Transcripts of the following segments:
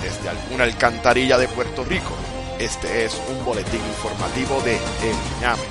desde alguna alcantarilla de Puerto Rico. Este es un boletín informativo de El Ñame.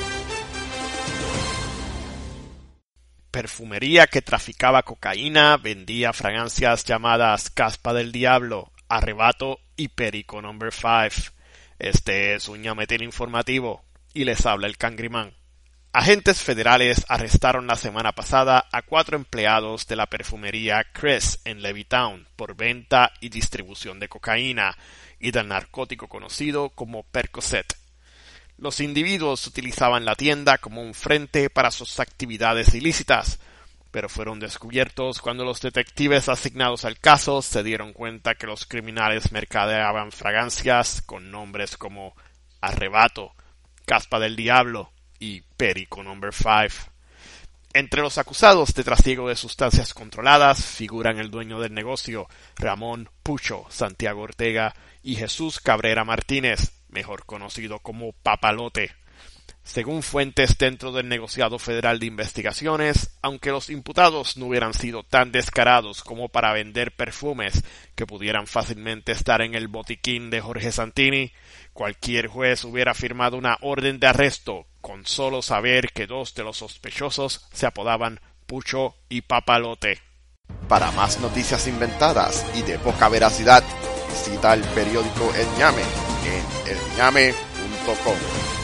Perfumería que traficaba cocaína vendía fragancias llamadas Caspa del Diablo, Arrebato y Perico No. 5. Este es un ñametín informativo y les habla el Cangrimán. Agentes federales arrestaron la semana pasada a 4 empleados de la perfumería Chris en Levittown por venta y distribución de cocaína y del narcótico conocido como Percocet. Los individuos utilizaban la tienda como un frente para sus actividades ilícitas, pero fueron descubiertos cuando los detectives asignados al caso se dieron cuenta que los criminales mercadeaban fragancias con nombres como Arrebato, Caspa del Diablo y Perico No. 5. Entre los acusados de trasiego de sustancias controladas figuran el dueño del negocio, Ramón Pucho Santiago Ortega, y Jesús Cabrera Martínez, mejor conocido como Papalote. Según fuentes dentro del negociado federal de investigaciones, aunque los imputados no hubieran sido tan descarados como para vender perfumes que pudieran fácilmente estar en el botiquín de Jorge Santini, cualquier juez hubiera firmado una orden de arresto con solo saber que 2 de los sospechosos se apodaban Pucho y Papalote. Para más noticias inventadas y de poca veracidad, visita el periódico El Ñame en elñame.com.